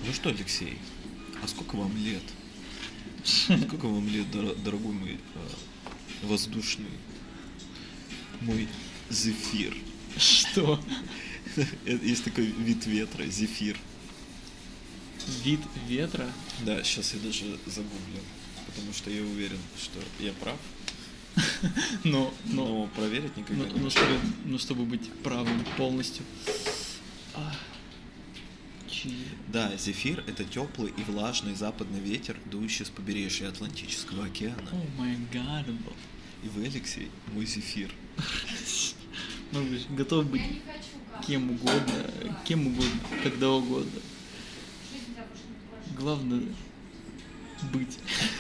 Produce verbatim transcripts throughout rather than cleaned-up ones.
Ну что, Алексей, а сколько вам лет? Сколько вам лет, дор- дорогой мой э, воздушный, мой зефир? Что? Есть такой вид ветра, зефир. Вид ветра? Да, сейчас я даже загуглю, потому что я уверен, что я прав, Но, но, но проверить никогда но, не но могу. чтобы, но чтобы быть правым полностью. А, чи- Да, зефир — это теплый и влажный западный ветер, дующий с побережья Атлантического океана. О май гад. И вы, Алексей, мой зефир. Ну, вы же готов быть кем угодно, кем угодно, когда угодно. Главное быть.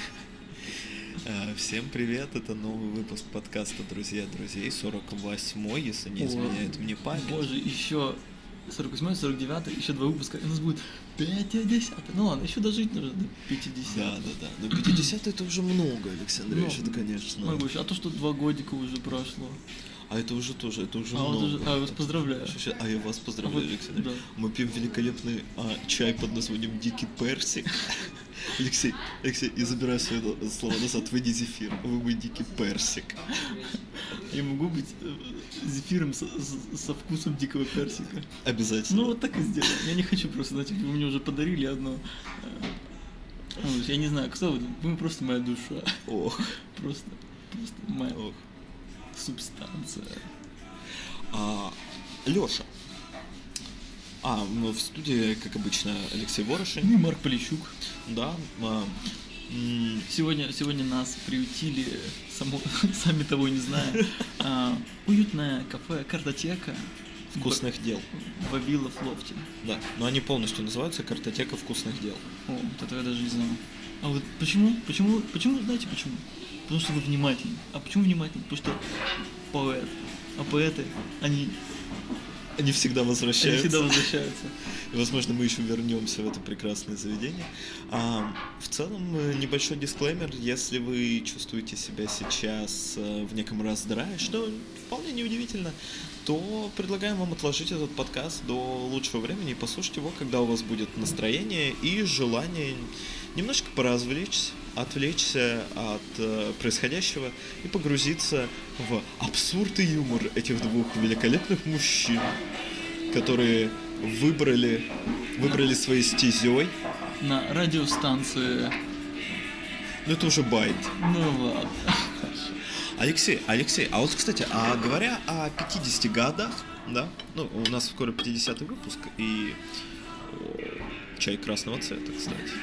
Э, Всем привет, это новый выпуск подкаста «Друзья друзей», сорок восьмой, если не О, изменяет мне память. Боже, еще сорок восьмой, сорок девятый, еще два выпуска, и у нас будет пятьдесят. Ну ладно, еще дожить нужно до пятидесяти. Да, да, да. Но пятьдесят это уже много, Алексей Андреевич, Ну, это, конечно. Могу, а то, что два годика уже прошло. А это уже тоже, это уже А, вот много. уже- а, я вас поздравляю. Щас- щас- А я вас поздравляю, А вот, Алексей Андреевич. да. Мы пьем великолепный а, чай под названием «Дикий персик». Алексей, Алексей, я забираю свои до- слова назад, вы не зефир, вы мой дикий персик. Я могу быть э, зефиром со, со- со вкусом дикого персика. Обязательно. Ну вот так и сделаем. Я не хочу просто, знаете, вы мне уже подарили одно. э, ну, Я не знаю, кто вы, вы просто моя душа. Ох, Просто, просто моя ох. субстанция. А, Лёша. А, ну, в студии, как обычно, Алексей Ворошин. Ну и Марк Полищук. Да. а, м, Сегодня, сегодня нас приютили, само, сами того не зная, а, уютное кафе «Картотека» Вкусных дел. в Вавилов лофте. Да. Но они полностью называются «Картотека вкусных дел». О, вот этого я даже не знал. А вот почему, почему, почему, знаете почему? Потому что вы внимательны. А почему внимательны? Потому что поэт. А поэты, они, Они всегда они возвращаются. всегда возвращаются. И, возможно, мы еще вернемся в это прекрасное заведение. А, в целом, э, небольшой дисклеймер. Если вы чувствуете себя сейчас э, в неком раздрае, что вполне неудивительно, то предлагаем вам отложить этот подкаст до лучшего времени и послушать его, когда у вас будет настроение и желание немножко поразвлечься, отвлечься от э, происходящего и погрузиться в абсурд и юмор этих двух великолепных мужчин, которые выбрали, выбрали своей стезей. На радиостанции. Ну это уже байт. Ну ладно. Алексей, Алексей, а вот, кстати, а говоря о пятидесяти годах, да, ну, у нас скоро пятидесятый выпуск, и о, чай красного цвета, кстати.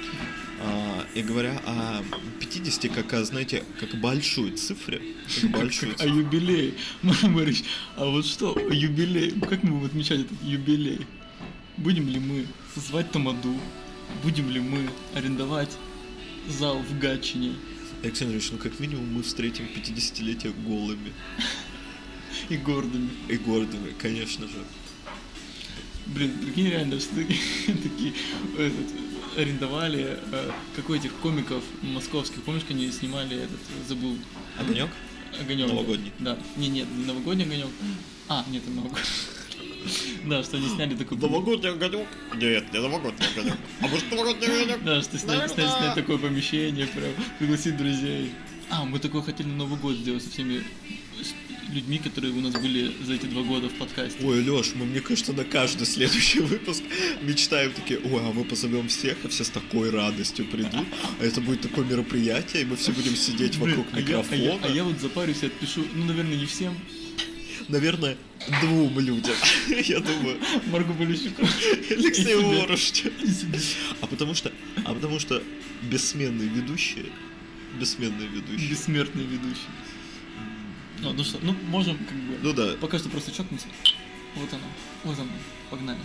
А, и говоря о пятидесяти, как о, знаете, как о большой цифре, как большой А цифре. юбилей, Марк Борисович, а вот что, юбилей, как мы будем отмечать этот юбилей? Будем ли мы звать Тамаду? Будем ли мы арендовать зал в Гатчине? Александр Ильич, ну как минимум мы встретим пятидесятилетие голыми И гордыми. и гордыми, конечно же. Блин, прикинь, реально, что такие, такие этот, арендовали э, какой этих комиков московских, помнишь, как они снимали этот, забыл, Огонек? огонек. Новогодний. Да, не, нет, не новогодний огонек. А, нет, это новогодний. Да, что они сняли такой... Новогодний огонек? Нет, не новогодний огонек. А может новогодний огонек? Да, что снять, снять, снять такое помещение, прям пригласить друзей. А, мы такое хотели на Новый год сделать со всеми с- людьми, которые у нас были за эти два года в подкасте. Ой, Лёш, мы, мне кажется, на каждый следующий выпуск мечтаем такие, ой, а мы позовем всех, и все с такой радостью придут, а это будет такое мероприятие, и мы все будем сидеть Блин, вокруг а я, а, микрофона. я, а я вот запарюсь и отпишу, ну, наверное, не всем, Наверное, двум людям, я думаю, Марку Полищуку. Алексею И себе. Ворошичу. И себе. А потому что, а потому что бессменные ведущие, бессменные ведущие. Бессмертный ведущий. Ну, ну что, ну, можем как бы... Ну да. Пока что просто чокнуться. Вот оно, вот оно, погнали.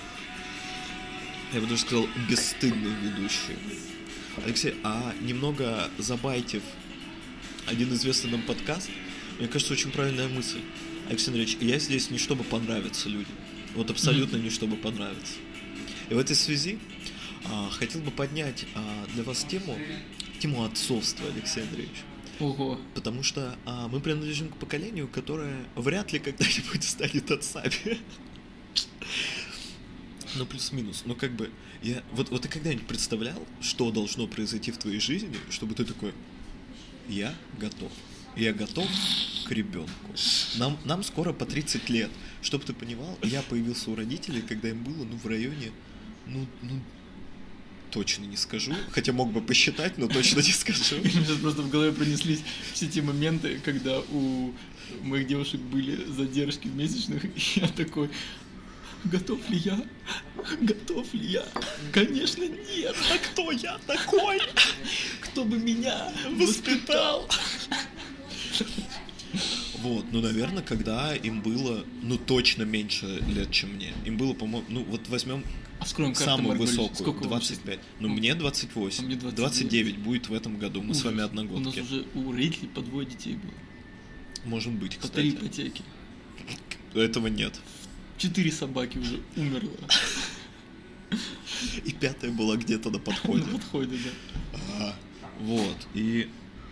Я бы даже сказал, бесстыдные ведущие. Алексей, а немного забайтив один известный нам подкаст, мне кажется, очень правильная мысль. Алексей Андреевич, я здесь не чтобы понравиться людям. Вот абсолютно не чтобы понравиться. И в этой связи а, хотел бы поднять а, для вас тему, тему отцовства, Алексей Андреевич. Ого. Потому что а, мы принадлежим к поколению, которое вряд ли когда-нибудь станет отцами. Ну, плюс-минус. Ну, как бы, я... Вот, вот ты когда-нибудь представлял, что должно произойти в твоей жизни, чтобы ты такой, я готов. Я готов к ребенку. Нам, нам скоро по тридцать лет. Чтоб ты понимал, я появился у родителей, когда им было, ну, в районе, ну, ну, точно не скажу. Хотя мог бы посчитать, но точно не скажу. У меня сейчас просто в голове пронеслись все те моменты, когда у моих девушек были задержки в месячных, и я такой... Готов ли я? Готов ли я? Конечно, нет. А кто я такой? Кто бы меня Воспитал? Вот, ну, наверное, когда им было, ну, точно меньше лет, чем мне. Им было, по-моему, ну, вот возьмем А скроем карту, самую Марк Борисович. высокую, Сколько вам двадцать пять. Ну, Ну, мне двадцать восемь. а мне двадцать девять. двадцать девять будет в этом году. Мы с вами У нас одногодки. уже у родителей по двое детей было. Может быть, По три кстати. ипотеки. Этого нет. Четыре собаки уже умерло. И пятая была где-то на На подходе. подходе, да. А, вот, и...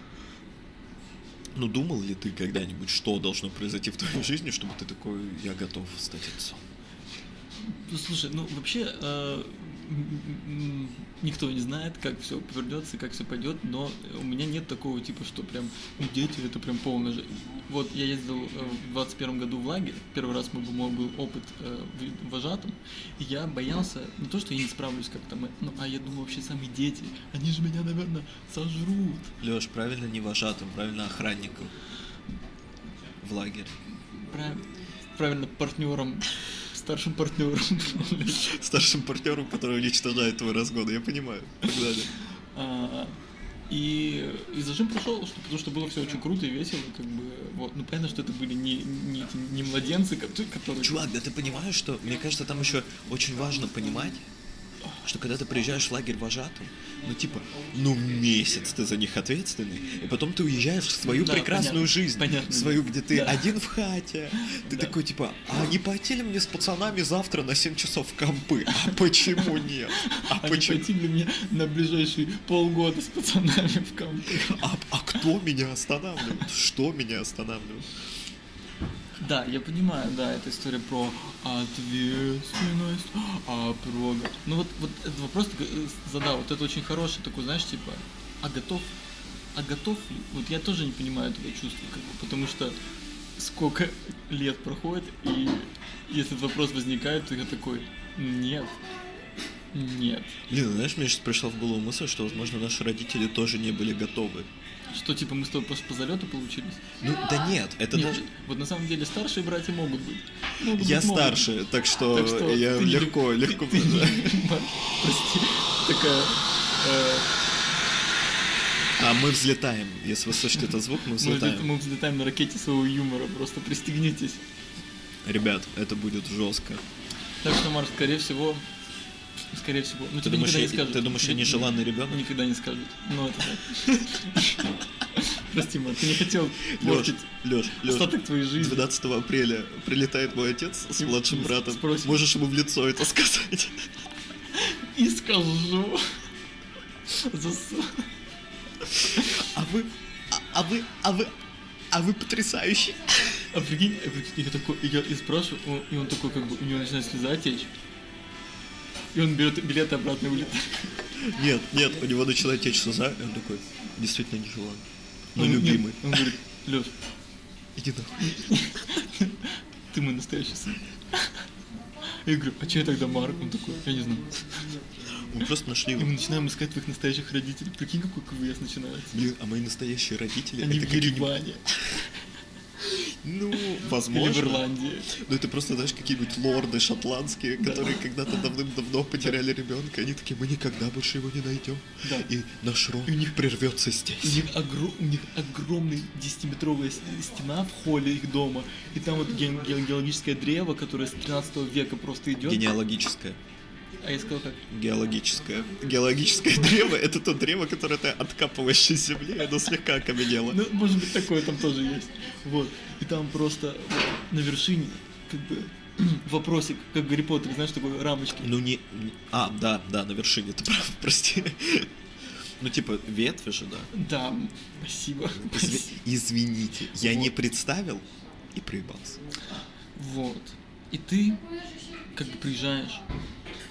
Ну, думал ли ты когда-нибудь, что должно произойти в твоей жизни, чтобы ты такой, я готов стать отцом? Ну, слушай, ну вообще э, м, м, никто не знает, как все повернется, как все пойдет, но у меня нет такого типа, что прям ну, дети это прям полная жизнь. Вот я ездил э, в двадцать первом году в лагерь, первый раз мой, мой был опыт э, в- вожатым, и я боялся, не то, что я не справлюсь как-то, мы- ну, а я думал вообще сами дети, они же меня, наверное, сожрут. Лёш, правильно не вожатым, правильно охранником в лагере. Правильно, правильно партнером, старшим партнером. Старшим партнером, который уничтожает твой разгон, я понимаю. Погнали. А, И, и зажим прошел, что, потому что было все очень круто и весело, как бы, вот. Ну, понятно, что это были не, не, эти- не младенцы, ко- которые... Чувак, да ты понимаешь, что, мне кажется, там еще очень важно понимать, что когда ты приезжаешь в лагерь вожатым, ну типа, ну месяц ты за них ответственный, и потом ты уезжаешь в свою Да, прекрасную понятно, жизнь, понятно, свою, да. где ты Да. один в хате, ты Да. такой типа, а не пойти ли мне с пацанами завтра на семь часов в компы? А почему нет? А А не почему? пойти ли мне на ближайшие полгода с пацанами в компы? А, а кто меня останавливает? Что меня останавливает? Да, я понимаю, да, это история про ответственность, а про... Ну вот, вот этот вопрос ты э, задал, вот это очень хороший такой, знаешь, типа, а готов, а готов ли? Вот я тоже не понимаю этого чувства, как бы, потому что сколько лет проходит, и если этот вопрос возникает, то я такой, нет, нет. Блин, знаешь, мне сейчас пришла в голову мысль, что, возможно, наши родители тоже не были готовы. Что, типа, мы с тобой просто по залету получились? Ну, да нет, это Нет, даже... вот на самом деле старшие братья могут быть. Могут Я быть, могут быть. старше, так что, Так что я ты не- легко, легко... ты не- Прости, такая... э, А мы взлетаем. Если вы слышите этот звук, мы Мы взлетаем. взлет- мы взлетаем на ракете своего юмора, просто пристегнитесь. Ребят, это будет жестко. Так что, Марк, скорее всего... Скорее всего... Ну, Ты тебе думаешь, никогда не я, скажут. ты думаешь, я Тебе нежеланный ребенок? Никогда не скажут. Ну, это так. Прости, Марк, ты не хотел Лёш, портить Лёш, Лёш, остаток твоей жизни. двенадцатого апреля прилетает мой отец с И младшим с- братом. спросит. Можешь ему в лицо это сказать? И скажу. Засу. А вы... А, а вы... А вы... А вы потрясающий. А прикинь, а прикинь, я такой, и я и спрашиваю, он- и он такой, как бы, у него начинает слеза течь. И он берет билеты обратно и улетает. Нет, нет, у него начинает течь слеза, и он такой, действительно нежеланный. Но Он- нет, любимый. Он говорит, Лёш, Иди нахуй. ты мой настоящий сын. Я говорю, а че я тогда Марк? Он такой, я не знаю. Мы просто нашли И мы его. начинаем искать твоих настоящих родителей. Прикинь, какой КВС начинается. Блин, а мои настоящие родители... Они это в какие-нибудь- Ереване. Ну, Или возможно. в Ирландии. Ну, это просто, знаешь, какие-нибудь лорды шотландские, которые когда-то давным-давно потеряли ребенка. Они такие, мы никогда больше его не найдем. Да. И наш род И у них- прервется У здесь. них, огро- у них огромная десятиметровая с- стена в холле их дома. И там вот ге- ге- геологическое древо, которое с тринадцатого века просто идет. Генеалогическое. А я сказал как? Геологическое. Геологическое древо — это то древо, которое ты откапываешь из земли, и оно слегка окаменело. Ну, может быть, такое там тоже есть. Вот. И там просто вот, на вершине, как бы, вопросик, как в Гарри Поттере, знаешь, такой рамочки. Ну, не... не- А, да, да, на вершине, ты прав, прости. Ну, типа, ветви же, да. Да, спасибо. Изви- Извините, я Вот. не представил и проебался. Вот. И ты, как бы, приезжаешь,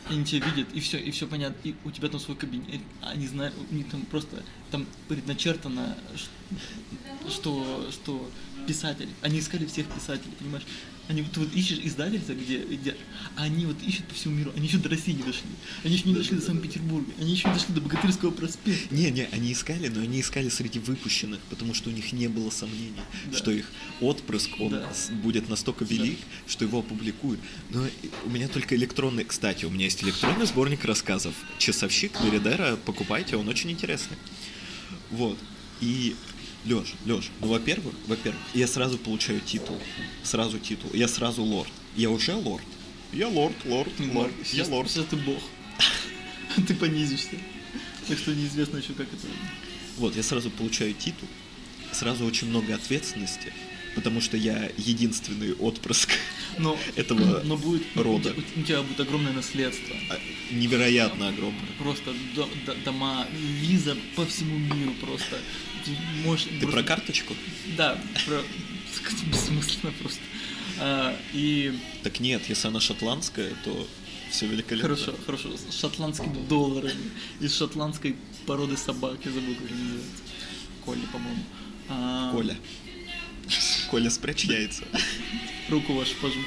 Они тебя видят, и все, и все понятно, и у тебя там свой кабинет, они знают, у них там просто там предначертано, ш- что, что писатель, они искали всех писателей, понимаешь? Они, ты вот ищешь издательство, где, где, а они вот ищут по всему миру, они еще до России не дошли, они еще не дошли до Санкт-Петербурга, они еще не дошли до Богатырского проспекта. Не-не, они искали, но они искали среди выпущенных, потому что у них не было сомнений, Да. что их отпрыск, он Да. с- будет настолько велик, что его опубликуют. Но и- у меня только электронный... Кстати, у меня есть электронный сборник рассказов. «Часовщик» Меридера, покупайте, он очень интересный. Вот. И... Лёш, Лёш, ну, во-первых, во-первых, я сразу получаю титул. Сразу титул. Я сразу лорд. Я уже лорд. Я лорд, лорд, лорд. Я Сейчас, лорд. сейчас ты бог. Ты понизишься. Так что неизвестно еще, как это. Вот, я сразу получаю титул, сразу очень много ответственности, потому что я единственный отпрыск Но, этого но будет, рода. У тебя, у тебя будет огромное наследство. А, невероятно огромное. Просто до- до- дома, виза по всему миру просто. Ты, можешь Ты просто- про карточку? Да, про... бессмысленно просто. А, и Так нет, если она шотландская, то все великолепно. хорошо, хорошо, с шотландскими долларами, из шотландской породы собак, я забыл, как они называются. Колли, по-моему. А, Коля. Коля, спрячь яйца. Руку вашу пожму.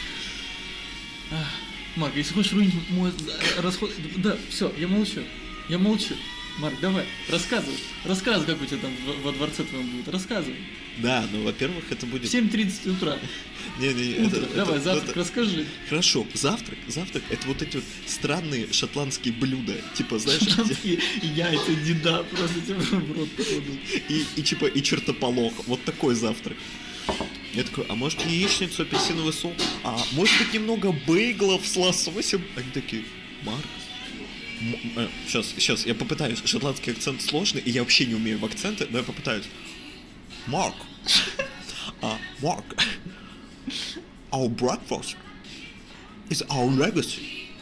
Ах, Марк, если хочешь руинить мой э, расход... Да, все, я молчу. Я молчу. Марк, давай, рассказывай. Рассказывай, как у тебя там во, во дворце твоем будет. Рассказывай. Да, ну, во-первых, это В будет... семь тридцать утра. Не-не, Утро. это- Давай, это- завтрак, это- расскажи. Хорошо, завтрак, завтрак, это вот эти вот странные шотландские блюда, типа, знаешь, Шотландские яйца, деда, просто тебе в рот покладут. и, и типа, и чертополох, вот такой завтрак. Я такой, а может яичницу, апельсиновый сок? А может быть немного бейглов с лососем? Они такие, Марк, сейчас, сейчас, я попытаюсь, шотландский акцент сложный, и я вообще не умею в акценты, но я попытаюсь. Марк, а, Марк, our breakfast is our legacy.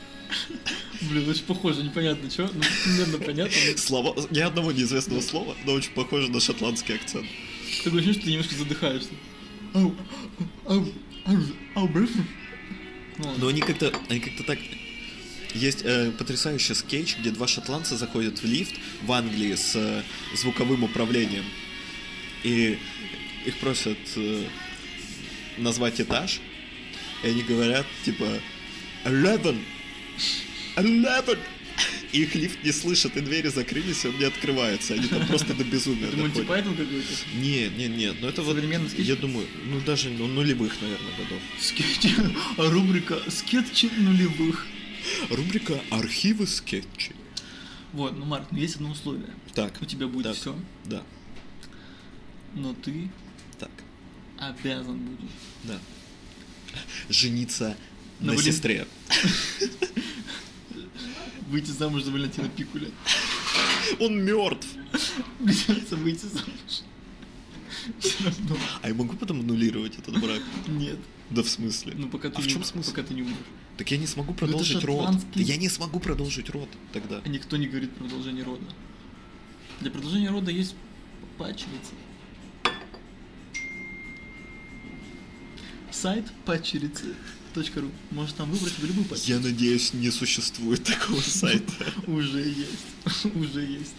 Блин, очень похоже, непонятно что, ну, примерно понятно. но Слова, ни одного неизвестного слова, но очень похоже на шотландский акцент. Такое ощущение, что ты немножко задыхаешься. Ау, ау, ау, ау, breakfast. Ну, ладно. Но они как-то, они как-то так... Есть э, потрясающий скетч, где два шотландца заходят в лифт в Англии с э, звуковым управлением. И их просят э, назвать этаж. И они говорят, типа, eleven, eleven. И их лифт не слышит, и двери закрылись, и он не открывается. Они там просто до безумия Это Монти доходят. Пайтон какой-то? Нет, нет, нет, но это вот, Современный скетч? я думаю, ну даже ну, нулевых, наверное, годов. Скетчи, а рубрика «Скетчи нулевых». Рубрика «Архивы скетчей». Вот, ну, Марк, ну, есть одно условие. Так, У тебя будет так, все, да, но ты так, обязан будешь да. Жениться На на, Вален- сестре. выйти замуж за Валентина Пикуля. Он мертв. Придется выйти замуж. Все равно. А я могу потом аннулировать этот брак? Нет. Да в смысле? Ну, пока ты А в не- чем смысл? Пока ты не умрешь. Так я не смогу это продолжить род. шотландский- Да я не смогу продолжить род тогда. А никто не говорит про продолжение рода. Для продолжения рода есть падчерица. Сайт падчерицы точка ру. Можешь там выбрать себе любую падчерицу. Я надеюсь, не существует такого сайта. Уже есть. Уже есть.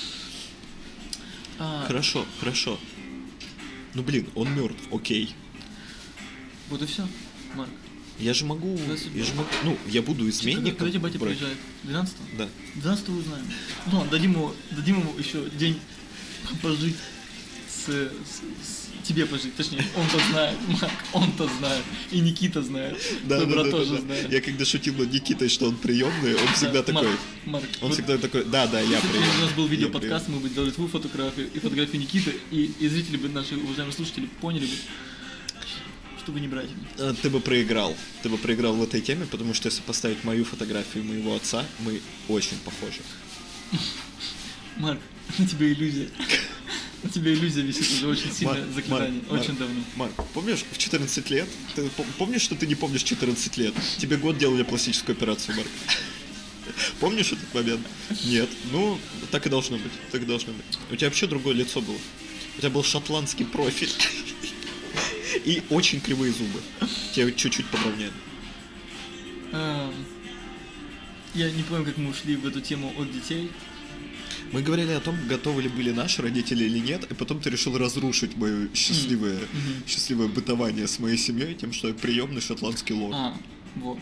А, Хорошо, хорошо. Ну блин, он мертв, окей. Вот и все, Марк. Я же могу, Да, судьба. я же могу, ну, я буду изменником. Когда тебе батя в браке. приезжает? двенадцатого? Да. двенадцатого узнаем. Ну, ладно, дадим ему, дадим ему еще день пожить с, с- с- тебе пожить, точнее, он-то знает, Марк, он-то знает, и Никита знает, Да, твой да, брат да, тоже да, да. знает. Я когда шутил над Никитой, что он приемный, он всегда Да, такой. Марк, Марк, Он вот всегда такой, да, да, я если бы приемный. у нас был я видеоподкаст, мы бы делали твою фотографию и фотографию Никиты, и, и зрители бы, наши уважаемые слушатели, поняли бы, что вы не братья. приемный. А, Ты бы проиграл. Ты бы проиграл в этой теме, потому что если поставить мою фотографию и моего отца, мы очень похожи. Марк, на тебе иллюзия. На тебе иллюзия висит уже очень сильное Марк, заклинание, Марк, очень Марк, давно. Марк, помнишь, в четырнадцать лет, ты пом- помнишь, что ты не помнишь четырнадцать лет? Тебе год делали пластическую операцию, Марк. Помнишь этот момент? Нет. Ну, так и должно быть. Так и должно быть. У тебя вообще другое лицо было. У тебя был шотландский профиль. И очень кривые зубы. Тебя чуть-чуть подровняли. Эм, Я не помню, как мы ушли в эту тему от детей. Мы говорили о том, готовы ли были наши родители или нет, и потом ты решил разрушить мое счастливое, Mm-hmm. счастливое бытование с моей семьей тем, что я приемный шотландский лорд. А, вот.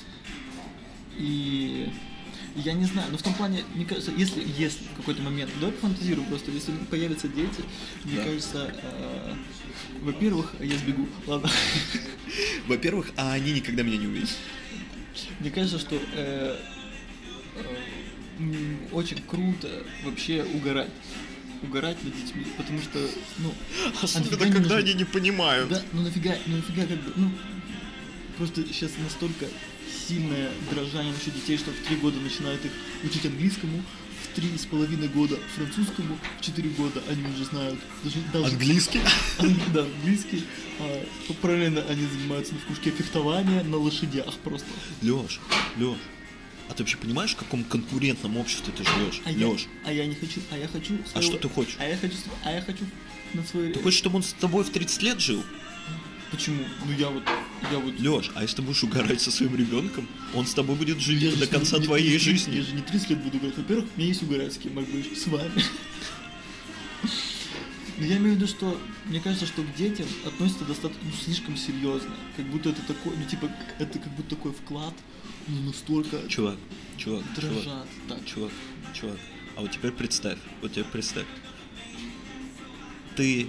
И я не знаю, но в том плане, мне кажется, если, если в какой-то момент, давай пофантазирую просто, если появятся дети, мне Да. кажется, э, во-первых, я сбегу, ладно. Во-первых, а они никогда меня не увидят. Мне кажется, что э, э, м, очень круто вообще угорать. Угорать над детьми, потому что, ну... Особенно, нафига не когда нужно- они не понимают. Да, ну нафига, ну нафига как бы, ну... Просто сейчас настолько сильное дрожание насчет детей, что в три года начинают их учить английскому, в три с половиной года французскому, в четыре года они уже знают даже... даже Английский? Ан- Да, английский. А, параллельно они занимаются на кружке фехтования на лошадях просто. Лёш, Лёш, а ты вообще понимаешь, в каком конкурентном обществе ты живешь? А я, Лёш, а я не хочу, а я хочу... а своего- что ты хочешь? А я хочу, св- а я хочу на свой... Ты хочешь, чтобы он с тобой в тридцать лет жил? Почему? Ну я вот, я вот... Лёш, а если ты будешь угорать со своим ребенком, он с тобой будет жить Я же до не- конца не- твоей не- жизни. Я же не тридцать лет буду говорить. Во-первых, у меня есть угорать с кем, Марк Борисович, с вами. Но я имею в виду, что мне кажется, что к детям относятся достаточно, ну, слишком серьезно. Как будто это такой, ну типа, это как будто такой вклад, ну настолько Чувак, чувак, чувак, дрожат. Так, чувак, чувак. А вот теперь представь, вот теперь представь. Ты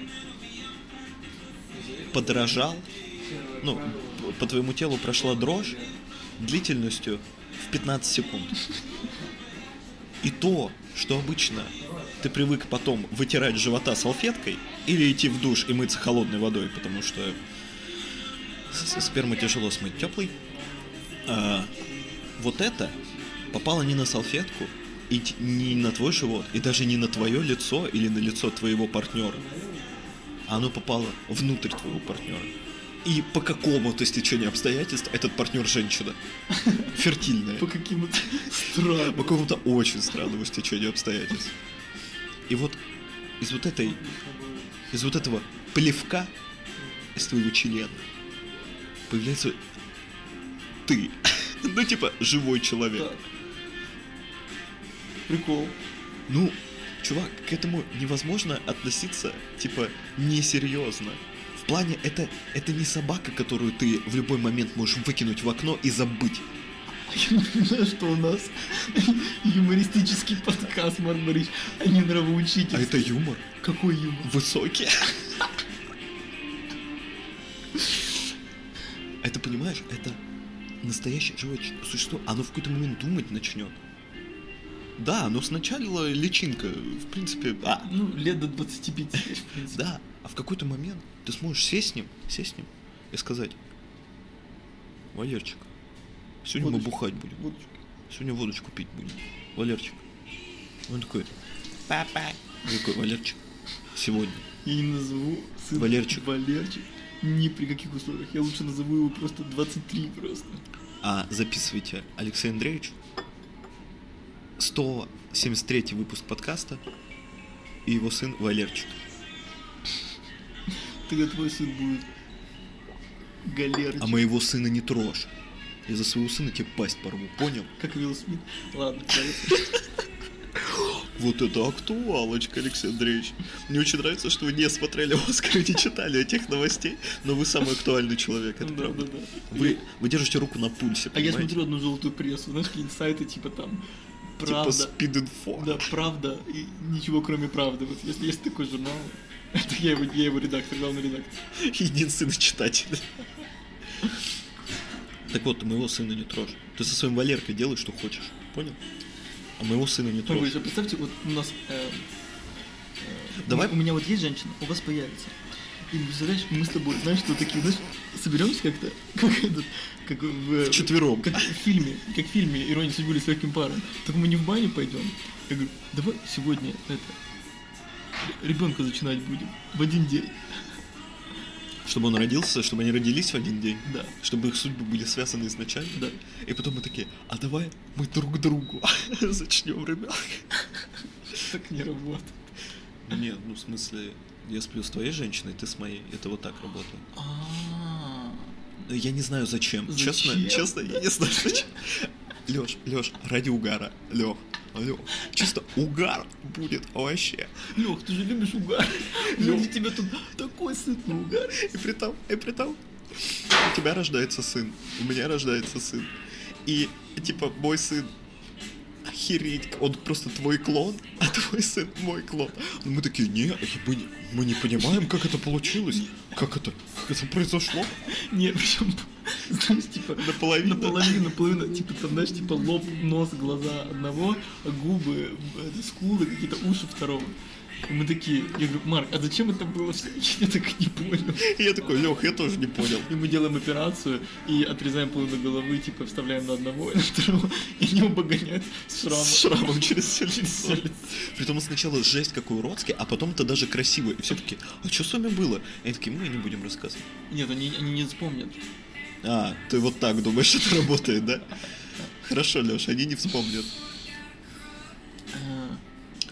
подорожал, ну, п- по твоему телу прошла дрожь длительностью в пятнадцать секунд. И то, что обычно ты привык потом вытирать с живота салфеткой или идти в душ и мыться холодной водой, потому что с- сперму тяжело смыть теплый. А, вот это попало не на салфетку, и т- не на твой живот, и даже не на твое лицо или на лицо твоего партнера. А оно попало внутрь твоего партнера. И по какому-то стечению обстоятельств этот партнер женщина. Фертильная. по каким-то странным. По какому-то очень странному стечению обстоятельств. И вот из вот этой, из вот этого плевка, из твоего члена, появляется ты. Ну, типа, живой человек. Так. Прикол. Ну, чувак, к этому невозможно относиться, типа, несерьезно. В плане, это, это не собака, которую ты в любой момент можешь выкинуть в окно и забыть. Я напоминаю, что у нас юмористический подкаст, Марк Борисович, а не нравоучительский. А это юмор. Какой юмор? Высокий. Это, понимаешь, это настоящее живое ч- существо. Оно в какой-то момент думать начнет. Да, оно сначала личинка, в принципе, а, Ну, лет до двадцати пяти, в принципе. да. А в какой-то момент ты сможешь сесть с ним, сесть с ним и сказать: Валерчик, сегодня мы Водочку. бухать будем. Водочку. Сегодня водочку пить будем. Валерчик. Он такой: папа. Я такой: Валерчик, сегодня. Я не назову сына Валерчик. Валерчик ни при каких условиях. Я лучше назову его просто двадцать три просто. А записывайте Алексей Андреевич. сто семьдесят третий выпуск подкаста. И его сын Валерчик. Тогда твой сын будет Галерчик. А моего сына не трожь. Я за своего сына тебе пасть порву, понял? Как Уилл Смит. Ладно, поехали. Вот это актуалочка, Алексей Андреевич. Мне очень нравится, что вы не смотрели «Оскар» и не читали этих новостей, но вы самый актуальный человек, это Да, правда. да, да. Вы, вы держите руку на пульсе, А я понимаете? смотрю одну желтую прессу, знаешь, какие-то сайты типа там Типа правда. спид-инфо. Да, правда и ничего кроме правды. Вот если есть такой журнал, это я его, я его редактор, главный редактор. Единственный читатель. Так вот, ты моего сына не трожь. Ты со своим Валеркой делай, что хочешь. Понял? А моего сына не Ой, трожь. вы представьте, вот у нас... э, э, Давай. У меня вот есть женщина, у вас появится. И представляешь, мы с тобой, знаешь, что такие, знаешь, соберемся как-то, как этот, как в... Вчетвером. Как в фильме, как в фильме «Ирония судьбы» или «С легким паром». Так мы не в баню пойдем. Я говорю, давай сегодня это, ребенка зачинать будем в один день. Чтобы он родился, чтобы они родились в один день. Да, Чтобы их судьбы были связаны изначально. да. И потом мы такие: а давай мы друг другу зачнем ребенка. Так не работает. Нет, ну в смысле, я сплю с твоей женщиной, ты с моей. Это вот так работает. А, Я не знаю зачем. Зачем? Честно, честно, я не знаю зачем. Лёш, Лёш, ради угара, Лёх, Лёх, чисто угар будет вообще. Лёх, ты же любишь угар. Лёх, у тебя тут такой сытный угар. И при том, и при том, у тебя рождается сын, у меня рождается сын. И, типа, мой сын, охереть, он просто твой клон, а твой сын мой клон. Но мы такие, не, мы не, мы не понимаем, как это получилось, как это, как это произошло. Не, причем, знаешь, типа, Наполовину. наполовину, наполовину, типа, там, знаешь, типа, лоб, нос, глаза одного, а губы, это, скулы, какие-то уши второго. И мы такие, я говорю, Марк, а зачем это было все? Я так и не понял. И я такой, Лёх, я тоже не понял. И мы делаем операцию и отрезаем половину головы, типа, вставляем на одного и на второго, и они оба гоняют с шрамом. С шрамом через все Через лицо. всё лицо. Притом сначала жесть какой уродский, а потом-то даже красиво. И все таки, а что с вами было? И они такие, мы не будем рассказывать. Нет, они, они не вспомнят. А, ты вот так думаешь, это работает, да? Хорошо, Лёш, они не вспомнят. Э,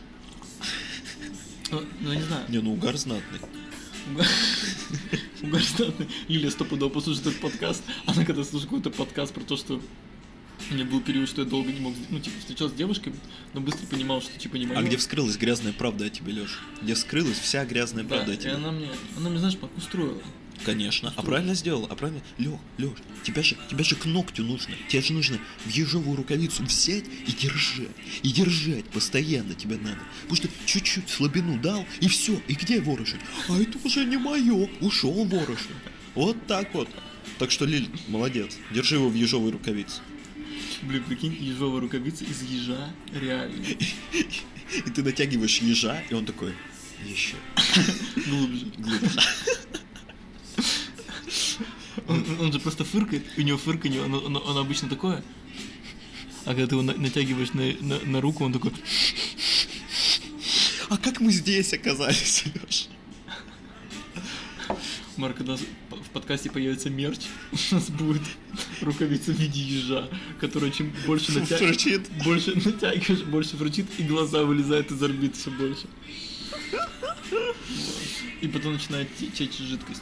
Ну, ну, я не знаю. Не, ну угар знатный. Угар- Угар знатный. Лилия стопудово послушает этот подкаст. Она когда слушает какой-то подкаст про то, что у меня был период, что я долго не мог, ну, типа, встречался с девушкой, но быстро понимал, что, типа, не моё. А где вскрылась грязная правда о тебе, Лёш? Где вскрылась вся грязная Да, правда о и тебе? она мне, она мне, знаешь, устроила. Конечно. А правильно сделал, а правильно... Лёх, Лёш, тебя же, тебя же к ногтю нужно. Тебе же нужно в ежовую рукавицу взять и держать. И держать постоянно тебе надо. Потому что чуть-чуть слабину дал, и все. И где ворошить? А это уже не мое. Ушел ворошить. Вот так вот. Так что, Лиль, молодец. Держи его в ежовой рукавице. Блин, прикинь, ежовая рукавица из ежа, реально. И ты натягиваешь ежа, и он такой... Еще. Глубже. Глубже. Он, он же просто фыркает, и у него фырканье, оно, оно, оно обычно такое. А когда ты его на- натягиваешь на, на, на руку, он такой... А как мы здесь оказались, Лёш? Марк, у нас в подкасте появится мерч, у нас будет рукавица в виде ежа, которая чем больше, натя... Фырчит. больше натягиваешь, больше фручит, и глаза вылезают из орбит все больше. И потом начинает те- течь жидкость.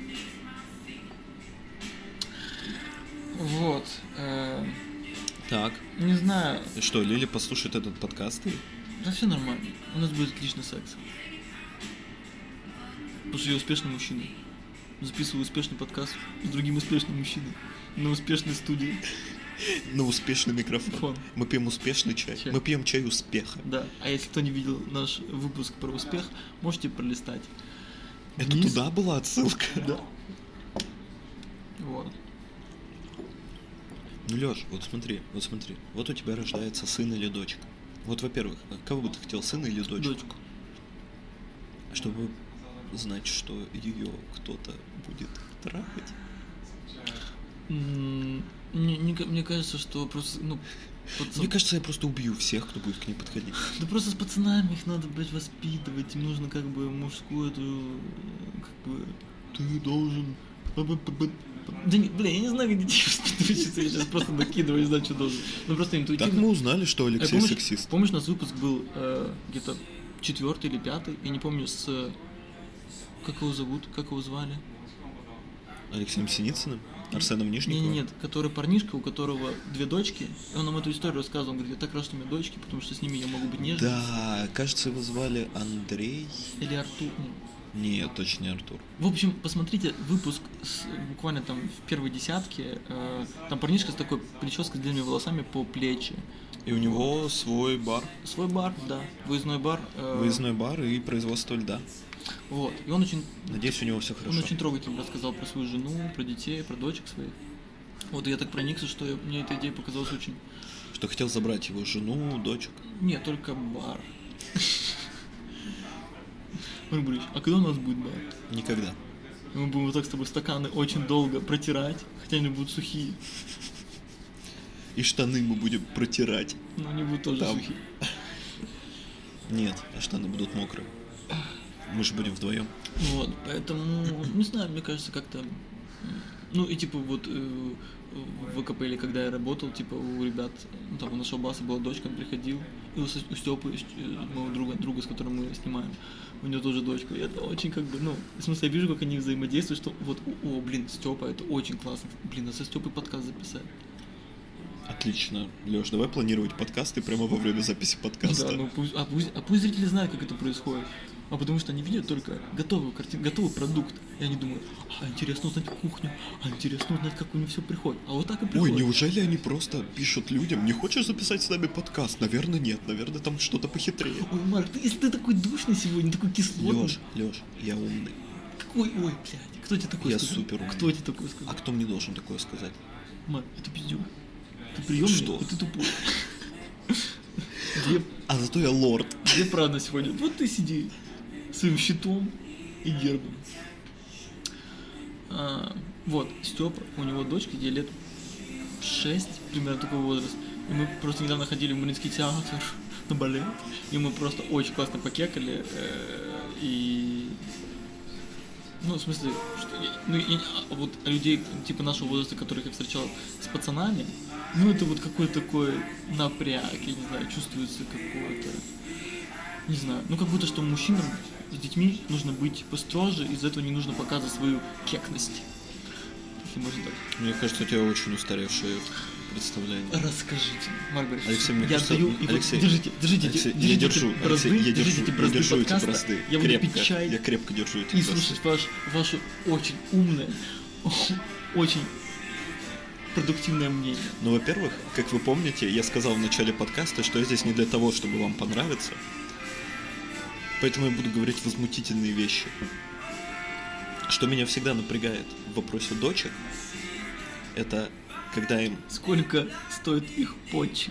Вот. э, Так. Не знаю. И что, Лиля послушает этот подкаст? И... Да все нормально. У нас будет отличный секс. Потому что я успешный мужчина. Записываю успешный подкаст с другим успешным мужчиной. На успешной студии. На успешный микрофон. Фон. Мы пьем успешный чай. Чай. Мы пьем чай успеха. Да. А если кто не видел наш выпуск про успех, можете пролистать. Это Вниз. туда была отсылка? Да. Вот. Ну, Лёш, вот смотри, вот смотри. Вот у тебя рождается сын или дочка. Вот, во-первых, кого бы ты хотел, сына или дочку? Дочку. Чтобы знать, что ее кто-то будет трахать. М, не- не ка- Мне кажется, что просто, ну, пацан- Мне кажется, я просто убью всех, кто будет к ней подходить. Да просто с пацанами их надо, блядь, воспитывать. Им нужно как бы мужскую эту, как бы, ты должен... Да не, бля, я не знаю, как детей воспитывать, сейчас я сейчас просто накидываю, не знаю, что должен. Ну просто интуитивно. Так мы узнали, что Э, Алексей помнишь, сексист. помнишь, у нас выпуск был э, где-то четвертый или пятый, я не помню, с... э, Как его зовут, как его звали? Алексеем Синицыным? Арсеном Не, Нижниковым? не, нет, который парнишка, у которого две дочки, и он нам эту историю рассказывал, он говорит, я так рад, что у меня дочки, потому что с ними я могу быть нежным. Да, кажется, его звали Андрей. Или Артур. ну. Нет, точно не Артур. В общем, посмотрите выпуск с, буквально там в первой десятке, э, там парнишка с такой прической с длинными волосами по плечи. И у него свой бар, Свой бар, да, выездной бар. э, выездной бар и производство льда. Вот, и он очень, Надеюсь, у него все он хорошо. очень трогательно рассказал про свою жену, про детей, про дочек своих. Вот, и я так проникся, что я- мне эта идея показалась очень... Что хотел забрать его жену, дочек. Нет, только бар. Марк Борисович, а когда у нас будет бар? Никогда. И мы будем вот так с тобой стаканы очень долго протирать, хотя они будут сухие, И штаны мы будем протирать. но они будут тоже Там. сухие. Нет, а штаны будут мокрые. Мы же будем вдвоем. Вот, поэтому, не знаю, мне кажется, как-то... м, Ну, и типа вот э, в ВКП, когда я работал, типа у ребят, ну, там у нашего баса была дочка, он приходил, и у, С- у Степы, моего друга, друга, с которым мы снимаем, у него тоже дочка, и это очень как бы, ну, в смысле, я вижу, как они взаимодействуют, что вот, о, блин, Степа, это очень классно, блин, а со Степой подкаст записать. Отлично. Лёш, давай планировать подкасты прямо во время записи подкаста. Да, ну пусть, а, пусть, а пусть зрители знают, как это происходит. А потому что они видят только готовую картину, готовый продукт. И они думают, а интересно узнать кухню, а интересно узнать, как у них все приходит. А вот так и Ой, приходит. неужели они просто пишут людям, не хочешь записать с нами подкаст? Наверное, нет. Наверное, там что-то похитрее. Ой, Марк, ты, если ты такой душный сегодня, такой кислотный. Лёш, Лёш, я умный. Какой, ой, блядь, кто тебе такой Я сказал? супер умный. Кто тебе такой сказал? А кто мне должен такое сказать? Марк, это пиздюк. Ты приемный, Что? и ты тупой. Две, А зато я лорд. две правды сегодня. Вот ты сиди своим щитом и гербом. А, вот, Степа, у него дочка, ей лет шесть, примерно такой возраст. И мы просто недавно ходили в Мариинский театр на балет. И мы просто очень классно покекали. э, И... Ну, в смысле, что, я- ну, я- а вот людей типа нашего возраста, которых я встречал с пацанами, ну, это вот какой-то такой напряг, я не знаю, чувствуется какой-то, не знаю, ну, как будто, что мужчинам с детьми нужно быть построже, из-за этого не нужно показывать свою кекность, если можно так. Мне кажется, у тебя очень устаревшее представление. Расскажите, Марк Борисович, Алексей, мне я кажется, даю, и вот Алексей, держите, держите, Алексей, эти- держите я держу, эти бразды, Алексей, я держите держу, эти я бразды держу эти подкаста, бразды. я буду крепко, пить чай я крепко держу эти и бразды. слушать ваш, ваше очень умное, очень продуктивное мнение. Ну, во-первых, как вы помните, я сказал в начале подкаста, что я здесь не для того, чтобы вам понравиться. Поэтому я буду говорить возмутительные вещи. Что меня всегда напрягает в вопросе дочек, это когда им... Сколько стоит их пончик?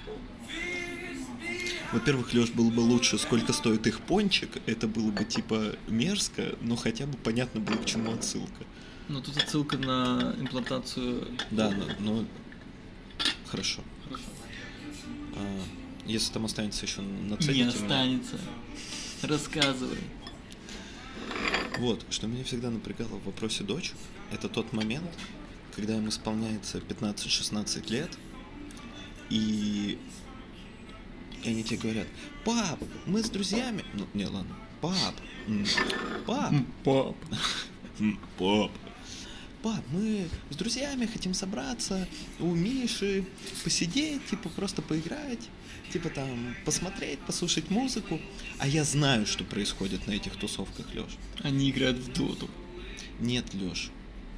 Во-первых, Лёш, было бы лучше, сколько стоит их пончик. Это было бы типа мерзко, но хотя бы понятно было, к чему отсылка. Ну, тут отсылка на имплантацию. Да, но... но- Хорошо. Хорошо. А, если там останется еще Не нацелите меня. останется. Рассказывай. Вот, что меня всегда напрягало в вопросе дочек, это тот момент, когда им исполняется пятнадцать-шестнадцать лет, и... и они тебе говорят: пап, мы с друзьями... Ну, не, ладно. Пап, м, пап, Пап. м, пап, пап, мы с друзьями хотим собраться у Миши, посидеть, типа просто поиграть, типа там посмотреть, послушать музыку. А я знаю, что происходит на этих тусовках, Лёш. Они играют в доту. Нет, Лёш.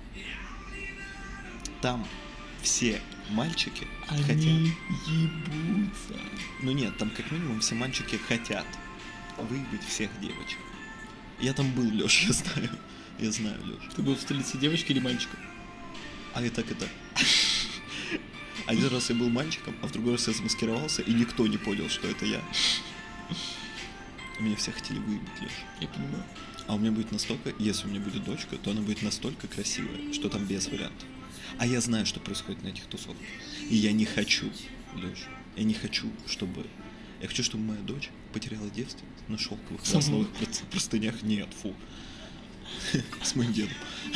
Там все мальчики Они хотят... ебутся. Ну нет, там как минимум все мальчики хотят выебать всех девочек. Я там был, Лёш, я знаю. Я знаю, Лёш. Ты был в столице девочки или мальчика? А и так, и так. Один раз я был мальчиком, а в другой раз я замаскировался, и никто не понял, что это я. Меня все хотели выебать, Лёш. Я понимаю. А у меня будет настолько, если у меня будет дочка, то она будет настолько красивая, что там без вариантов. А я знаю, что происходит на этих тусовках. И я не хочу, Лёш, я не хочу, чтобы... Я хочу, чтобы моя дочь потеряла девственность на шелковых красновых прост- простынях. Нет, фу. С моим дедом.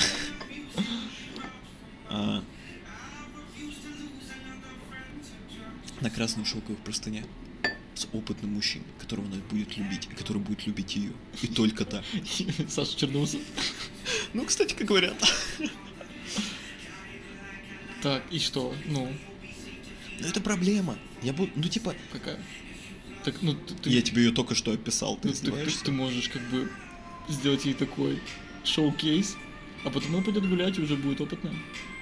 А, На красных шелковых простынях с опытным мужчиной, которого она будет любить, и который будет любить ее. И только так. Саша Черноусов. Ну, кстати, как говорят. Так, и что? Ну, Но это проблема. Я буду, ну типа, какая? Так, ну, ты, ты- я тебе ее только что описал, ты ну, ты, ты, издеваешься? ты можешь как бы сделать ей такой шоу-кейс, а потом она пойдет гулять и уже будет опытная.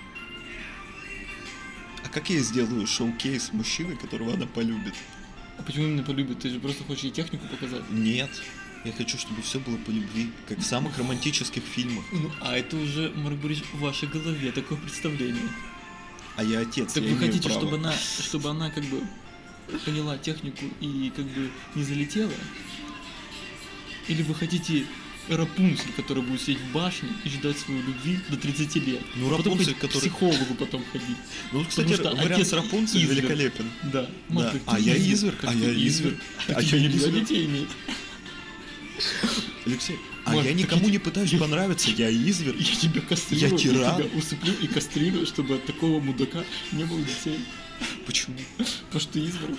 А как я сделаю шоу-кейс мужчины, которого она полюбит? А почему именно полюбит? Ты же просто хочешь ей технику показать. Нет. Я хочу, чтобы все было по любви, как в самых романтических фильмах. Ну, а это уже, Марк Борисович, в вашей голове такое представление. А я отец, Так я вы имею хотите, право. чтобы она, чтобы она как бы поняла технику и как бы не залетела? Или вы хотите Рапунцель, которая будет сидеть в башне и ждать свою любви до тридцати лет? Ну, А потом Рапунцель, хоть к который- психологу потом ходить. Ну, кстати, Потому что вариант отец с Рапунцель изверг. великолепен. Да. Да. Марк, как А ты я изверг, как а ты я изверг. Так А тебе я нельзя изверг. детей иметь. Алексей, а Марк, я так никому я- не пытаюсь понравиться, я изверг. Я тебя кастрирую, Я тиран. тебя усыплю и кастрирую, чтобы от такого мудака не было детей. Почему? Потому что ты изверг.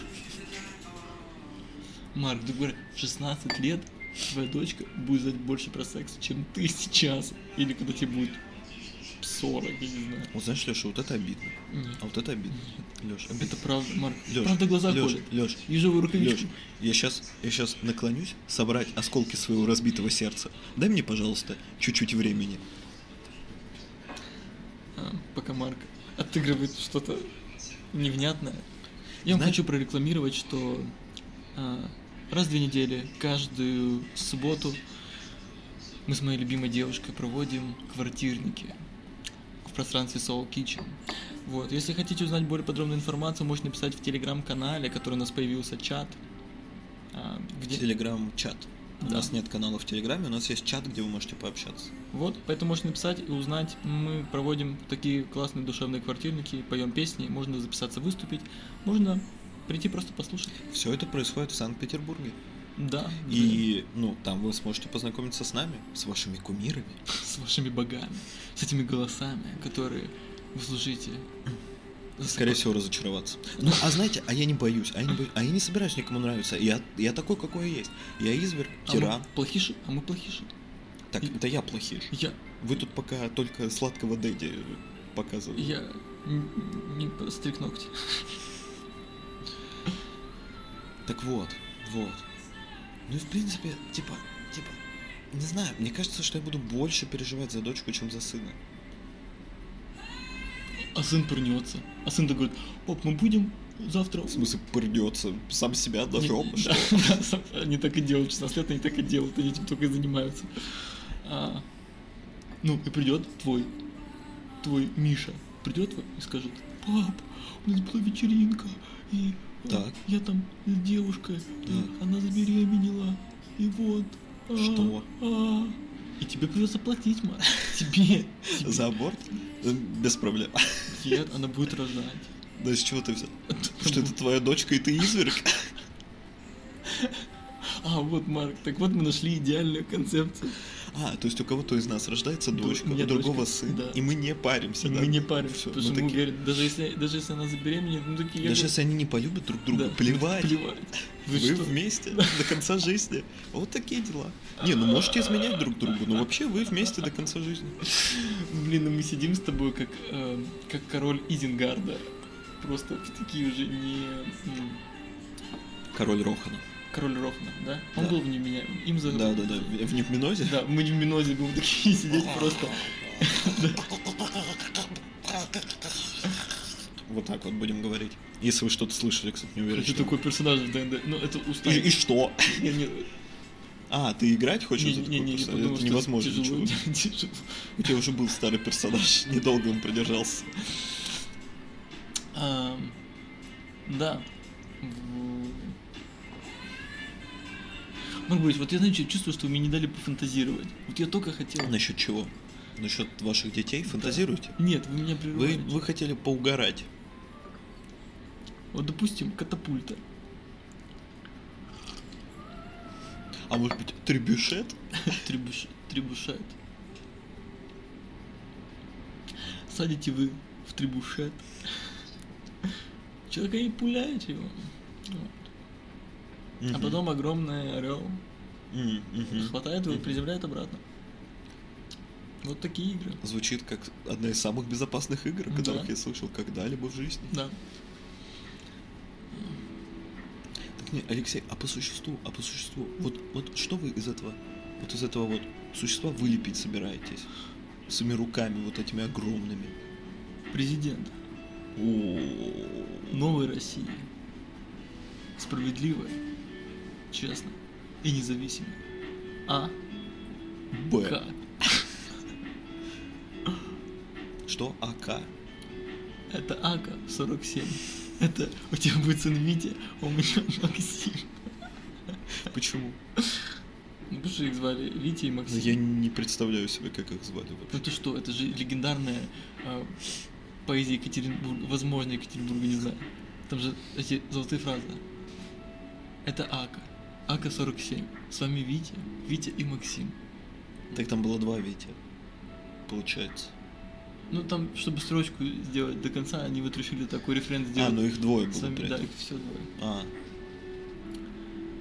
Марк, ты говоришь, в шестнадцать лет твоя дочка будет знать больше про секс, чем ты сейчас. Или когда тебе будет с сорок, я не знаю. Вот знаешь, Леша, вот это обидно. Нет. А вот это обидно. Леша, обидно. Это правда, Марк. Лёш, Правда глаза Лёш, колят. Лёш, Ежовую рукавичку. Лёш, я сейчас, я сейчас наклонюсь собрать осколки своего разбитого сердца. Дай мне, пожалуйста, чуть-чуть времени. А, пока Марк отыгрывает что-то невнятное. Я вам Знаешь- хочу прорекламировать, что а, раз в две недели, каждую субботу мы с моей любимой девушкой проводим квартирники в пространстве Soul Kitchen. Вот. Если хотите узнать более подробную информацию, можете написать в телеграм-канале, который у нас появился чат. а, где- Телеграм-чат. У Да. нас нет канала в Телеграме, у нас есть чат, где вы можете пообщаться. Вот, поэтому можете написать и узнать. Мы проводим такие классные душевные квартирники, поем песни, можно записаться выступить, можно прийти просто послушать. Все это происходит в Санкт-Петербурге. Да, И, ну, там вы сможете познакомиться с нами, с вашими кумирами. да, с вашими богами, с этими голосами, которые вы служите. Скорее всего, разочароваться. Ну, а знаете, а я не боюсь, а я не, боюсь, а я не собираюсь никому нравиться. Я, я такой, какой я есть. Я изверг, А тиран. мы плохиши, а мы плохиши. Так, это я плохиш. Я, Вы тут пока только сладкого Дэдди показываете. я н- не постриг ногти. Так вот, вот. Ну и в принципе, типа, типа, не знаю, мне кажется, что я буду больше переживать за дочку, чем за сына. А сын пырнется. А сын такой говорит: пап, мы будем завтра... В смысле, придется сам себя ножом, Не- что? да, да, сам- они так и делают, шестнадцать лет они так и делают, они этим только и занимаются. А, ну, и придет твой, твой Миша, придет и скажет: пап, у нас была вечеринка, и э, Так. я там с девушкой, и Так. она забеременела, и вот... а, Что? а». И тебе придется платить, Марк. Тебе. тебе. За аборт? Э, Без проблем. Нет, она будет рожать. Да с чего ты взял? Что это твоя дочка и ты изверг? А, вот, Марк, так вот мы нашли идеальную концепцию. А, то есть у кого-то из нас рождается Да, дочка, у меня у другого дочка, сын, да. и мы не паримся, И да? мы не паримся, Всё, потому мы что мы такие- уверены, даже если, даже если она забеременеет, ну такие... я Даже говорю, если они не полюбят друг друга, да, плевать. плевать. Вы, Вы что? вместе до конца жизни. Вот такие дела. Не, ну можете изменять друг другу, но вообще вы вместе до конца жизни. Блин, ну мы сидим с тобой как, э, как король Изенгарда. Просто в такие уже не... м, Король Рохана. Король Рохна, да? Он Да. был в меня. Им за... Да, да, да. В в Невминозе? Да, мы в Минозе будем такие сидеть просто. Вот так вот будем говорить. Если вы что-то слышали, кстати, не уверен. Хочу что- такой персонаж в ДНД. Ну, это И, устали. и что? Не, не, А, ты играть хочешь не, за не, такой не, не, персонаж? потому Это что невозможно. тяжело. чувак. Тяжело. У тебя уже был старый персонаж, недолго он продержался. Ам, Да. В- Марк Борисович, вот я, знаете, чувствую, что вы мне не дали пофантазировать. Вот я только хотел... Насчет чего? Насчет ваших детей? Фантазируете? Нет, вы меня Вы, прерываете. вы хотели поугарать. Вот, допустим, катапульта. А может быть, требюшет? Требуш... Требушет. Садите вы в требушет. Человека и пуляете его. Вот. А Мгм. потом огромный орел М, мгм. хватает его и Мгм. приземляет обратно. Вот такие игры. Звучит как одна из самых безопасных игр, о которых Да. я слышал когда-либо в жизни. Да. Так не, Алексей, а по существу, а по существу, вот, вот что вы из этого, вот из этого вот существа вылепить собираетесь? Своими руками вот этими огромными. Президент О, новой России. Справедливой, честной и независимой. А. Б. К. Что? АК? Это АК сорок семь. Это у тебя будет сын Витя, а у меня Максим. Почему? Ну, потому что их звали Витя и Максим. Я не представляю себе, как их звали Ну вообще. ты что, это же легендарная а, поэзия Екатеринбурга, возможно, Екатеринбурга, не знаю. Там же эти золотые фразы. Это АК. АК сорок семь. С вами Витя, Витя и Максим. Так там было два Витя, получается. Ну там, чтобы строчку сделать до конца, они вот решили такой рефрен сделать. А, ну их двое С было вами, при да, этом. их все двое. А.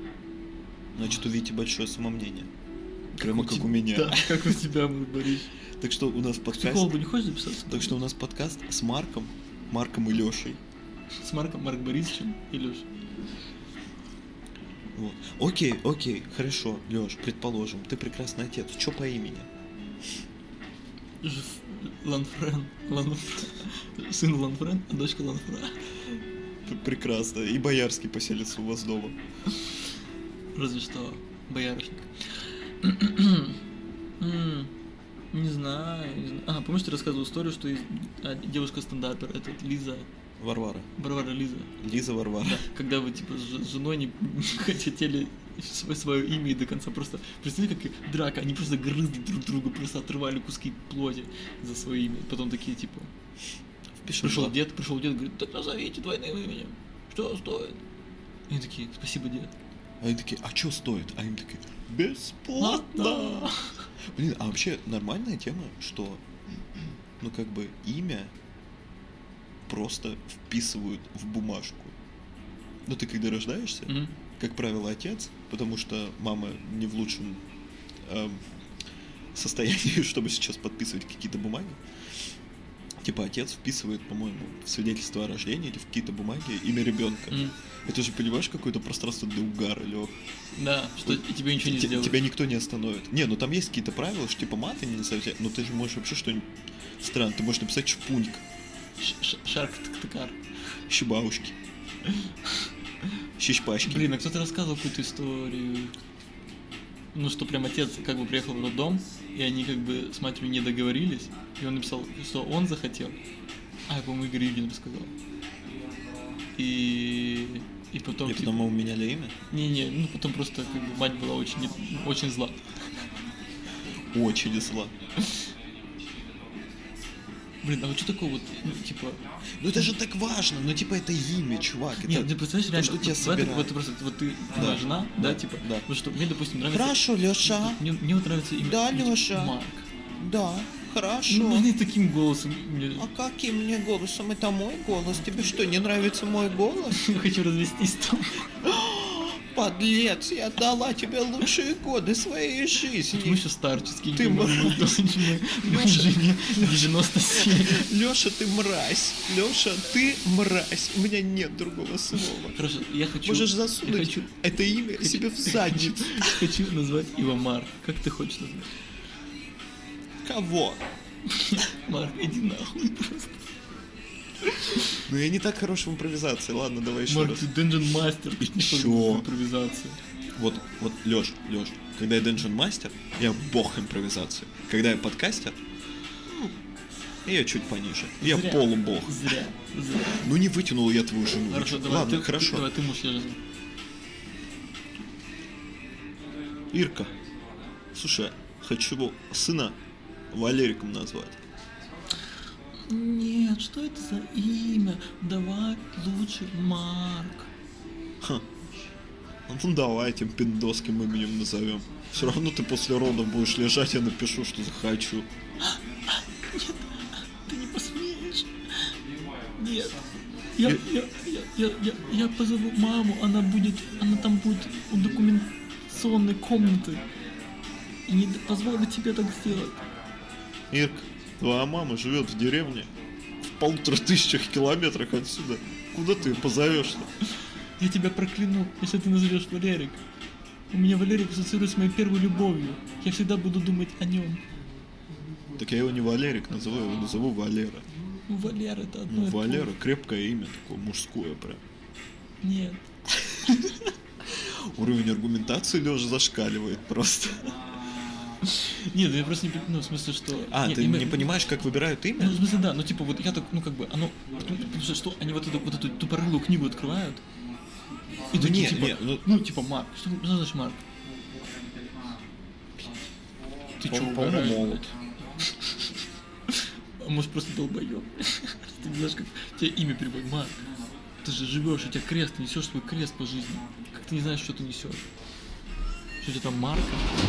Значит, у Вити большое самомнение. Прямо у как тебя- у меня. Да, как у тебя, мой Борис. Так что у нас К подкаст... психологу не хочешь записаться? Так что у нас подкаст с Марком, Марком и Лешей. С Марком, Марк Борисовичем и Лешей. Вот. Окей, окей, хорошо, Леш, предположим, ты прекрасный отец. Чё по имени? Жив... Ланфрен. Ланфрен. Сын Ланфрен, а дочка Ланфра. Прекрасно. И Боярский поселится у вас дома. Разве что боярышник. М, Не знаю, не знаю. А, помнишь, ты рассказывал историю, что есть а, девушка-стендапер, это Лиза, Варвара. Варвара Лиза. Лиза Варвара. Да, когда вы типа с ж- с женой не хотели свое, свое имя и до конца просто... Представляете, как драка, они просто грызли друг друга, просто отрывали куски плоти за свое имя. Потом такие типа... Впишем Пришел два. дед, пришел дед, говорит, так назовите двойным именем. Что стоит? И они такие, спасибо, дед. А они такие, а что стоит? А им такие, бесплатно. Блин, а вообще нормальная тема, что, ну как бы имя просто вписывают в бумажку. Ну ты когда рождаешься, Мгм. как правило, отец, потому что мама не в лучшем эм, состоянии, чтобы сейчас подписывать какие-то бумаги. Типа отец вписывает, по-моему, в свидетельство о рождении или в какие-то бумаги имя ребенка. Мгм. Это же, понимаешь, какое-то пространство для угара, Лёх. Да, что и тебе ничего не Те- сделают. Тебя никто не остановит. Не, ну там есть какие-то правила, что типа маты не назовут, но ты же можешь вообще что-нибудь странно. Ты можешь написать шпуньк, Ш- ш- Шарк-ткар. щебаушки, щищпачки. Блин, а кто-то рассказывал какую-то историю. Ну, что прям отец как бы приехал в роддом, и они как бы с матерью не договорились, и он написал, что он захотел. А, я, по-моему, Игорь Юдин рассказал. И... И потом... И типа, потом мы меняли имя. Не-не, ну потом просто как бы мать была очень, не- очень зла. Очень зла. Блин, а вот что такое вот, ну, типа... Ну это же так важно, ну типа это имя, чувак. Это... Нет, ты представляешь, то, реально, что вот, тебя в этом- собирает. вот, просто, вот ты, Да. твоя жена, да, Да, типа, да. вот что, мне, допустим, нравится... Хорошо, Лёша. Мне, мне вот нравится имя... Да, ну, типа, Лёша. Марк. Да, Ну, хорошо. мне таким голосом, мне... А каким мне голосом? Это мой голос? Тебе что, не нравится мой голос? Я хочу развестись там. Подлец, я отдала тебе лучшие годы своей жизни. Почему еще старческий? Ты мразь. Лёша. Жене девяносто семь. Лёша, ты мразь. Лёша, ты мразь. У меня нет другого слова. Хорошо, я хочу... Можешь я засунуть хочу, это имя хочу- себе в задницу. хочу назвать его Марк. Как ты хочешь назвать? Кого? Марк, иди нахуй просто. Ну я не так хорош в импровизации. Ладно, давай еще Марк, раз. ты Dungeon Master. Ты не Чё? в импровизации. Вот, вот, Лёш, Лёш, когда я Dungeon мастер, я бог импровизации. Когда я подкастер, ну, я чуть пониже. Я Зря. полубог. Зря, зря. Ну не вытянул я твою жену. Хорошо, ничего. давай, Ладно, ты, хорошо. давай ты муж, я жена. Ирка, слушай, хочу сына Валериком назвать. Нет, что это за имя? Давай лучше Марк. Ха. Ну давай этим пиндосским именем назовем. Все равно ты после родов будешь лежать, я напишу, что захочу. Ты не посмеешь. Нет. Я, я, я, я, я, я позову маму, она будет, она там будет у документационной комнаты. И не позволю тебе так сделать. Ирка, твоя мама живет в деревне в полутора тысячах километрах отсюда. Куда ты позовешься? Я тебя прокляну, если ты назовешь Валерик. У меня Валерик ассоциируется с моей первой любовью. Я всегда буду думать о нем. Так я его не Валерик назову, я его назову Валера. Ну, Валера это одно Ну, и то же. Валера, крепкое имя, такое мужское прям. Нет. Уровень аргументации Лёша зашкаливает просто. Нет, я просто не понимаю, ну, в смысле, что... А, Нет, ты мы- не понимаешь, как выбирают имя? Ну, в смысле, да, ну, типа, вот я так, ну, как бы, оно... Потому, потому что, что они вот эту, вот эту тупорылую книгу открывают, и Ну, такие, не, типа, не, ну- ну, типа, Марк. Что, что значит Марк? Ты чё, По-моему, угораешь, молод. блядь? А может, просто долбоёб? Ты не знаешь, как тебе имя переводит. Марк, ты же живешь, у тебя крест, ты несешь свой крест по жизни. Как ты не знаешь, что ты несешь? Что у тебя там Марка?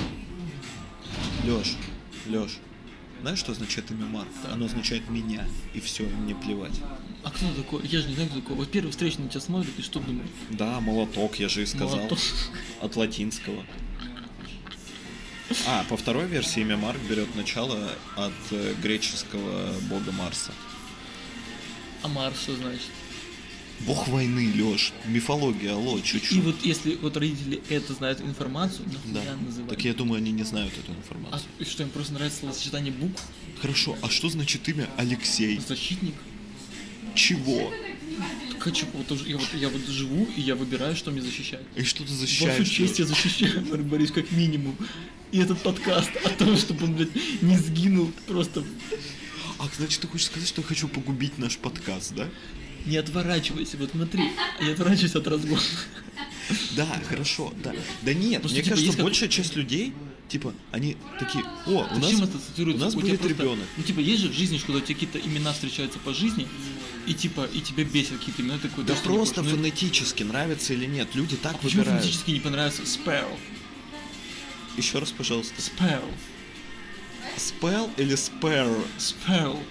Лёш, Лёш, знаешь, что означает имя Марк? Оно означает меня, и все, мне плевать. А кто такой? Я же не знаю, кто такой. Вот первый встречный на тебя смотрит, и что думаешь? Да, молоток, я же и сказал. Молоток. От латинского. А, по второй версии имя Марк берет начало от э, греческого бога Марса. А Марс что значит? Бог войны, Лёш, мифология, алло, чуть-чуть. И вот если вот родители это знают информацию, Да. нахуя называют? Так я думаю, они не знают эту А информацию. и что, им просто нравится словосочетание букв? Хорошо, а что значит имя Алексей? Защитник? Чего? Хочу, вот, тоже- я, вот, я вот живу, и я выбираю, что мне защищать. И что ты Вашу защищаешь? честь я защищаю, Марк Борисович, как минимум. И этот подкаст о том, чтобы он, блядь, не сгинул, просто А, значит, ты хочешь сказать, что я хочу погубить наш подкаст, да? не отворачивайся, вот смотри, не отворачивайся от разгона. Да, хорошо, да. Да нет, Потому что, мне типа, кажется, есть как- большая часть людей, типа, они такие, о, у Ты нас, чем это ассоциируется? у нас тебя будет просто- ребенок. Ну, типа, есть же в жизни, что когда у тебя какие-то имена встречаются по жизни, и типа, и тебе бесят какие-то имена, ты такой, Да что не просто хочешь. Ну, фонетически, нравится или нет. Люди так почему выбирают. фонетически не понравится Sparrow? Еще раз, пожалуйста. Sparrow. Spell или spare? Sparrow.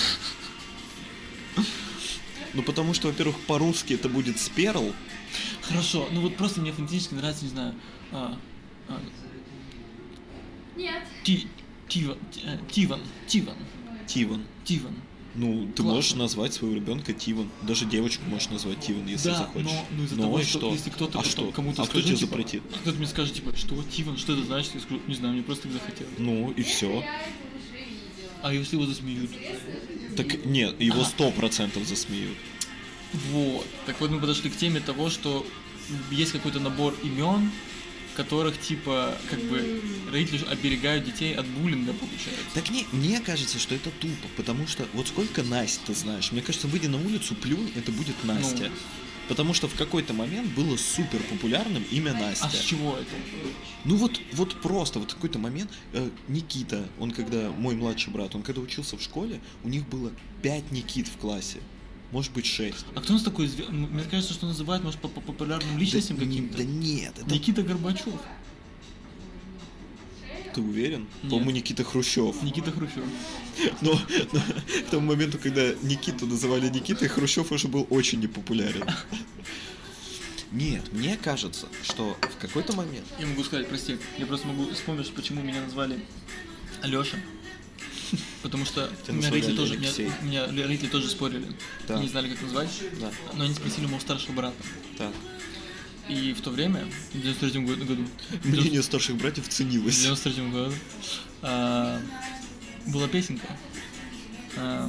Ну, потому что, во-первых, по-русски это будет сперл. Хорошо, ну вот просто мне фонетически нравится, не знаю, а, а, Нет. Ти, Тиван, Ти- э, Тиван, Тиван, Тиван. Тиван. Ну, ты Классно. можешь назвать своего ребенка Тиван. Даже девочку можешь назвать Тиван, если Да, захочешь. но, ну, из-за Ну, того, и что, если кто-то а потом что? кому-то а скажет, кто тебе типа, запретит? а кто-то мне скажет, типа, что Тиван, что это значит, я скажу, не знаю, мне просто так захотелось. Ну, и все. Я это уже видела. А если его засмеют? Так нет, его А. сто процентов засмеют. Вот. Так вот мы подошли к теме того, что есть какой-то набор имен, которых типа как бы родители же оберегают детей от буллинга, получается. Так не, мне кажется, что это тупо, потому что вот сколько Настя ты знаешь, мне кажется, выйди на улицу, плюнь, это будет Настя. Ну. Потому что в какой-то момент было супер популярным имя Настя. А с чего это? Ну вот, вот просто, вот в какой-то момент э, Никита, он когда, мой младший брат, он когда учился в школе, у них было пять Никит в классе, может быть шесть. А кто у нас такой? изве- М- Мне кажется, что называют, может, по, по популярным личностям да, каким-то. Да нет, это... Никита Горбачев. Ты уверен? Нет. По-моему, Никита Хрущев. Никита Хрущев. Но, но к тому моменту, когда Никиту называли Никитой, Хрущев уже был очень непопулярен. Нет, мне кажется, что в какой-то момент... Я могу сказать, прости, я просто могу вспомнить, почему меня назвали Алёша. Потому что у меня назвали родители тоже, Алексей. меня, у меня родители тоже спорили. Да. Не знали, как назвать. Да, Но они спросили моего старшего брата. так. И в то время, в девяносто третьем году, году Мнение старших братьев в ценилось. девяносто третьем году а, была песенка. А,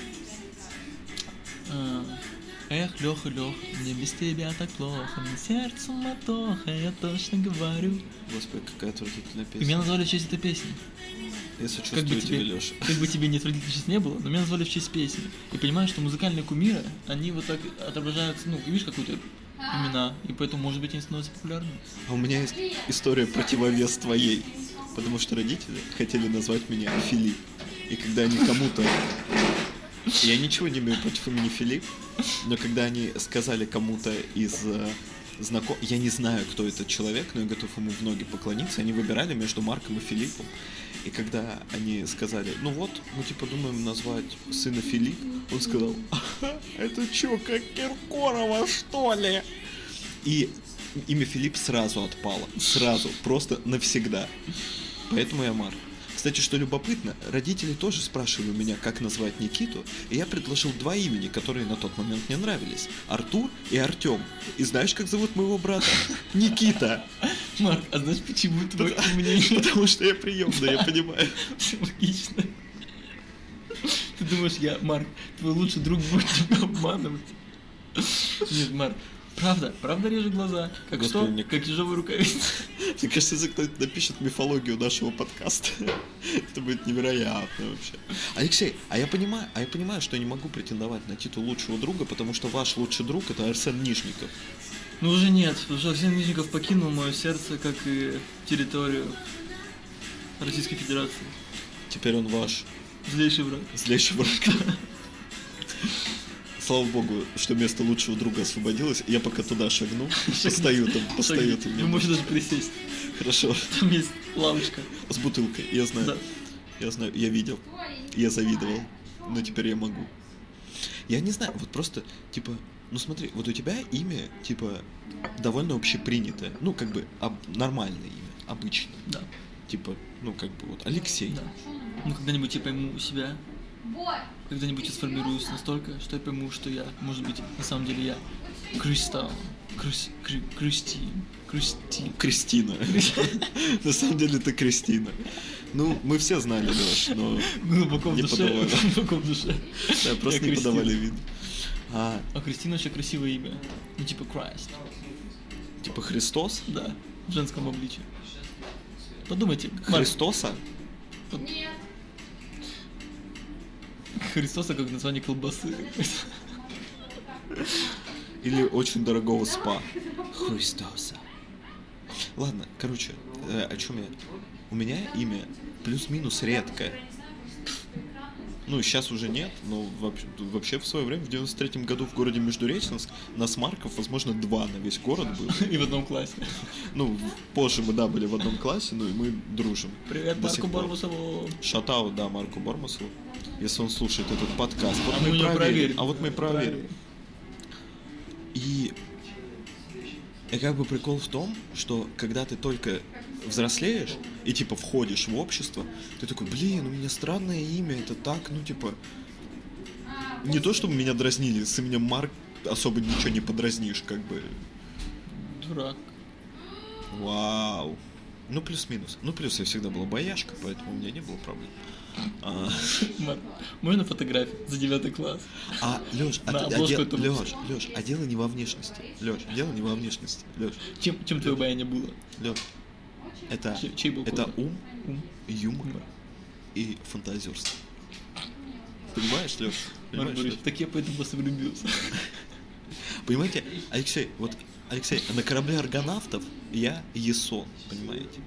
а, Эх, Леха, Леха, мне без тебя так плохо, мне сердце мотоха, я точно говорю. Господи, какая отвратительная И меня песня. назвали в честь этой песни. Я Как бы сочувствую тебе, тебе, Леша. как бы тебе не отвратительно сейчас не было, но меня назвали в честь песни. И понимаешь, что музыкальные кумиры, они вот так отображаются, ну, видишь, какую-то имена, и поэтому, может быть, они становятся популярными. А у меня есть история противовес твоей. Потому что родители хотели назвать меня Филипп. И когда они кому-то... Я ничего не имею против имени Филипп, но когда они сказали кому-то из знакомых... Я не знаю, кто этот человек, но я готов ему в ноги поклониться. Они выбирали между Марком и Филиппом. И когда они сказали, ну вот, мы типа думаем назвать сына Филипп, он сказал, «Ага, это чё, как Киркорова, что ли?» И имя Филипп сразу отпало. Сразу. Просто навсегда. Поэтому я Марк. Кстати, что любопытно, родители тоже спрашивали у меня, как назвать Никиту, и я предложил два имени, которые на тот момент мне нравились. Артур и Артем. И знаешь, как зовут моего брата? Никита. Марк, а знаешь, почему твое Потому- мнение Потому что я приемный, я понимаю. все логично? Ты думаешь, я, Марк, твой лучший друг будет тебя обманывать? Нет, Марк, правда, правда режет глаза. Как Господи, что? мне- Как ежовая рукавица. Мне кажется, если кто-то напишет мифологию нашего подкаста, это будет невероятно вообще. Алексей, а я понимаю, а я понимаю, что я не могу претендовать на титул лучшего друга, потому что ваш лучший друг это Арсен Нижников. Ну уже нет, потому что Арсен Нижников покинул мое сердце, как и территорию Российской Федерации. Теперь он ваш Злейший враг. злейший враг. Слава богу, что место лучшего друга освободилось. Я пока туда шагну, постою там, постою там. Вы можете даже присесть. Хорошо. Там есть лавочка. С бутылкой, я знаю. Да. Я знаю, я видел. Я завидовал. Но теперь я могу. Я не знаю, вот просто, типа, ну смотри, вот у тебя имя, типа, довольно общепринятое. Ну, как бы, об- нормальное имя, обычное. Да. Типа, ну, как бы вот, Алексей. Да. Ну, когда-нибудь я пойму себя, когда-нибудь я сформируюсь настолько, что я пойму, что я, может быть, на самом деле я Кристалл, Крис, Кри, Кристин, Кристин. Кристина. На самом деле ты Кристина. Ну, мы все знали, Лёш, но Глубоко в не душе, подавали. глубоко в душе. Да, просто Я не Кристина. подавали вид. А, А Кристина очень красивое имя. Ну, типа Крайст. типа Христос? Да, в женском обличии. Подумайте. Марк, Христоса? Христоса как название колбасы. Или очень дорогого спа? Христоса. Ладно, короче, э, о чем я? У меня имя плюс-минус редкое. Ну, сейчас уже нет, но вообще, вообще в свое время, в девяносто третьем году в городе Междуреченск, нас Марков, возможно, два на весь город было. И в одном классе. Ну, позже мы, да, были в одном классе, ну и мы дружим. Привет До Марку сих пор. Бормусову. Шатаут, да, Марку Бормасову, если он слушает этот подкаст. Вот А мы мы и не проверим. проверим. А вот мы и проверим. И... И как бы прикол в том, что когда ты только взрослеешь и типа входишь в общество, ты такой, блин, у меня странное имя, это так, ну типа... Не то, чтобы меня дразнили, с именем Марк особо ничего не подразнишь, как бы... Дурак. Вау. Ну, плюс-минус. Ну, плюс я всегда была бояшка, поэтому у меня не было проблем. А, Марк, можно фотографию за девятый класс? а Лёш, а, На ты- а обложку де- этого Лёш, Лёш, а дело не во внешности. Лёш, дело не во внешности. Лёш, Чем, чем твое баяние было? Лёш, это, Чей, чей был это код? ум, Ум. юмор Юмор. и фантазерство. Понимаешь, Лёш? Марк Понимаешь, Борисович, Лёш? так я поэтому просто влюбился. Понимаете, Алексей, вот, Алексей, на корабле аргонавтов я Ясон, понимаете?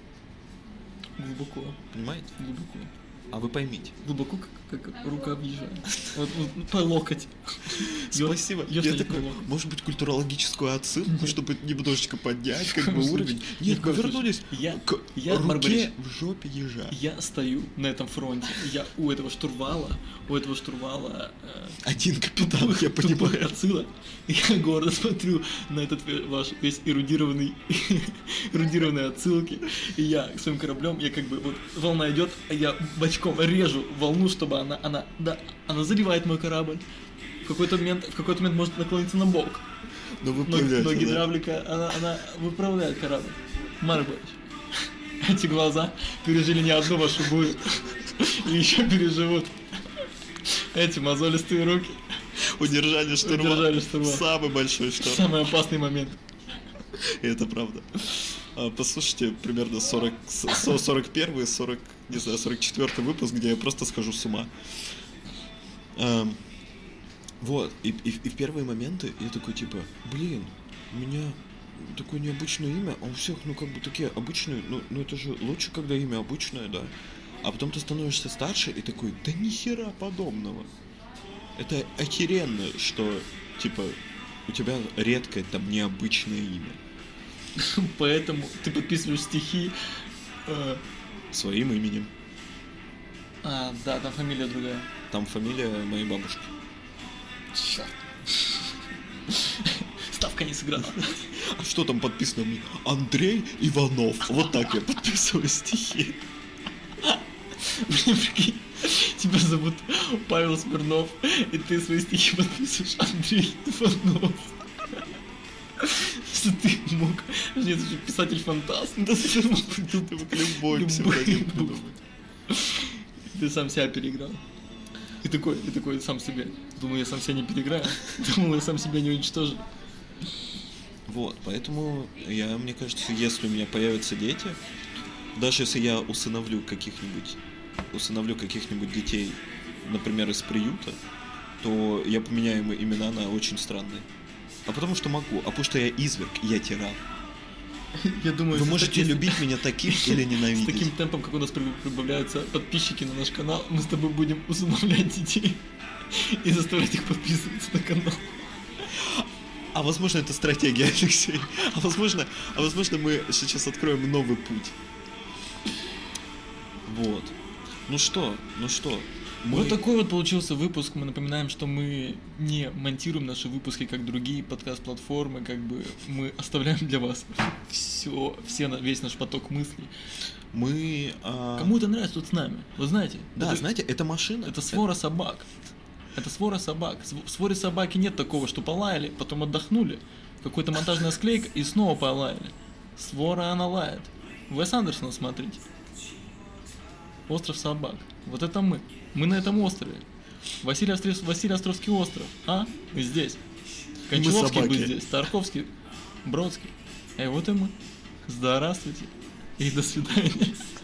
Глубоко, Понимаете? глубоко. А вы поймите. Глубоко, как, как рука въезжает. Вот, вот по локоть. Спасибо. Ё- Я ёшкин такой, локоть. может быть, культурологическую отсылку, чтобы немножечко поднять как бы коем уровень. случае. Ни Нет, в мы коем вернулись случае. Я- к я, Марк руке Борисович, в жопе ежа. Я стою на этом фронте, я у этого штурвала, у этого штурвала э, Один капитан, тупых- я тупых понимаю. отсылок. И я гордо смотрю на этот ве- ваш весь эрудированный, эрудированные отсылки. И я к своим кораблем, я как бы, вот волна идет, а я бочком режу волну, чтобы она, она, да, она заливает мой корабль. В какой-то момент, в какой-то момент может наклониться на бок. Ну вы Но, но понимаете, да? гидравлика, она, она выправляет корабль. Марк Борисович, эти глаза пережили не одну вашу бурю. И еще переживут эти мозолистые руки. Удержали штурма. Удержали штурма. Самый большой шторм. Самый опасный момент. И это правда. А, Послушайте примерно сорок, со- сорок первый, сорок, не знаю, сорок четвёртый выпуск, где я просто схожу с ума. Ам, Вот, и, и, и в первые моменты я такой типа, блин, у меня такое необычное имя, а у всех, ну, как бы такие обычные, ну, ну это же лучше, когда имя обычное, да. А потом ты становишься старше и такой, да ни хера подобного. Это охеренно, что, типа, у тебя редкое, там, необычное имя. Поэтому ты подписываешь стихи. э, Своим именем. А, да, там фамилия другая. Там фамилия моей бабушки. Черт. Ставка не сыграла. А что там подписано мне? Андрей Иванов. Вот так я подписываю стихи. Блин, прикинь, тебя зовут Павел Смирнов, и ты свои стихи подписываешь Андрей Иванов. Что ты мог... Нет, это же писатель-фантаст. Да ты мог придумать Любой любой псевдоним букву. придумать. Ты сам себя переиграл. И такой, и такой сам себе. Думаю, я сам себя не переиграю. Думаю, я сам себя не уничтожу. Вот, поэтому я, мне кажется, если у меня появятся дети, даже если я усыновлю каких-нибудь, усыновлю каких-нибудь детей, например, из приюта, то я поменяю им имена на очень странные. А потому что могу, а потому что я изверг, и я тиран. Я думаю, Вы если- можете если- любить меня таким или С ненавидеть. таким темпом, как у нас при- прибавляются подписчики на наш канал, мы с тобой будем усыновлять детей и заставлять их подписываться на канал. А возможно, это стратегия, Алексей. А возможно, а возможно, мы сейчас откроем новый путь. Вот. Ну что, ну что, Мы... Вот такой вот получился выпуск. Мы напоминаем, что мы не монтируем наши выпуски, как другие подкаст-платформы. Как бы мы оставляем для вас все, все, весь наш поток мыслей. Мы... А... Кому это нравится, тут с нами. Вы знаете? Да, это, знаете, это машина. Это свора это... собак. Это свора собак. В своре собаки нет такого, что полаяли, потом отдохнули. Какой-то монтажная склейка и снова полаяли. Свора она лает. Уэс Андерсона смотрите. Остров собак. Вот это мы. Мы на этом острове. Василий, Остров... Василий Островский остров. А? Мы здесь. Кончаловский был здесь. Тарковский. Бродский. А вот и мы. Здравствуйте. И до свидания.